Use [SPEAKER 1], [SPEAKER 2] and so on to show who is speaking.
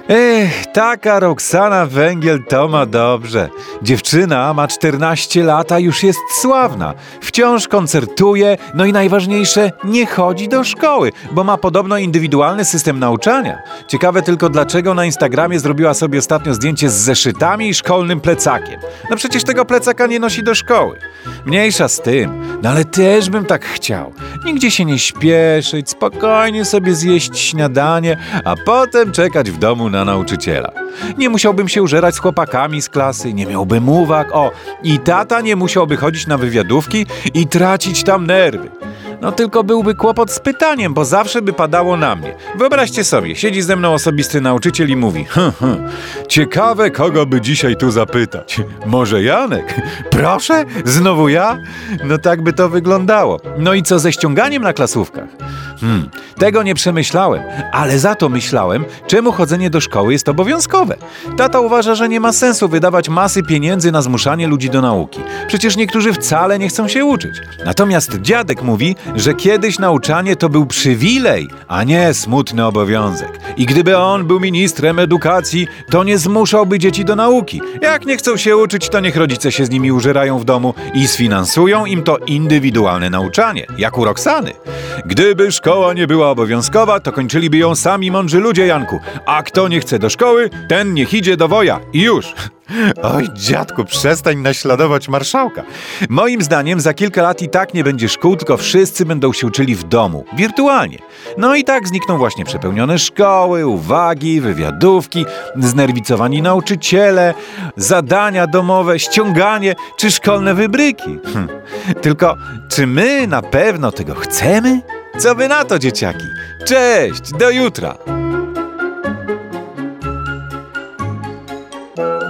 [SPEAKER 1] Taka Roxana Węgiel to ma dobrze. Dziewczyna ma 14 lat, a już jest sławna. Wciąż koncertuje, no i najważniejsze, nie chodzi do szkoły, bo ma podobno indywidualny system nauczania. Ciekawe tylko, dlaczego na Instagramie zrobiła sobie ostatnio zdjęcie z zeszytami i szkolnym plecakiem. No przecież tego plecaka nie nosi do szkoły. Mniejsza z tym, no ale też bym tak chciał. Nigdzie się nie śpieszyć, spokojnie sobie zjeść śniadanie, a potem czekać w domu na nauczyciela. Nie musiałbym się użerać z chłopakami z klasy, nie miałbym uwag, i tata nie musiałby chodzić na wywiadówki i tracić tam nerwy. No tylko byłby kłopot z pytaniem, bo zawsze by padało na mnie. Wyobraźcie sobie, siedzi ze mną osobisty nauczyciel i mówi: ciekawe, kogo by dzisiaj tu zapytać. Może Janek? Proszę? Znowu ja? No tak by to wyglądało. No i co ze ściąganiem na klasówkach? Tego nie przemyślałem, ale za to myślałem, czemu chodzenie do szkoły jest obowiązkowe. Tata uważa, że nie ma sensu wydawać masy pieniędzy na zmuszanie ludzi do nauki. Przecież niektórzy wcale nie chcą się uczyć. Natomiast dziadek mówi, że kiedyś nauczanie to był przywilej, a nie smutny obowiązek. I gdyby on był ministrem edukacji, to nie zmuszałby dzieci do nauki. Jak nie chcą się uczyć, to niech rodzice się z nimi użerają w domu i sfinansują im to indywidualne nauczanie, jak u Roxany. Gdyby szkoła nie była obowiązkowa, to kończyliby ją sami mądrzy ludzie, Janku. A kto nie chce do szkoły, ten niech idzie do woja. I już. Oj, dziadku, przestań naśladować marszałka. Moim zdaniem za kilka lat i tak nie będzie szkół, tylko wszyscy będą się uczyli w domu, wirtualnie. No i tak znikną właśnie przepełnione szkoły, uwagi, wywiadówki, znerwicowani nauczyciele, zadania domowe, ściąganie czy szkolne wybryki. Tylko czy my na pewno tego chcemy? Co wy na to, dzieciaki? Cześć, do jutra!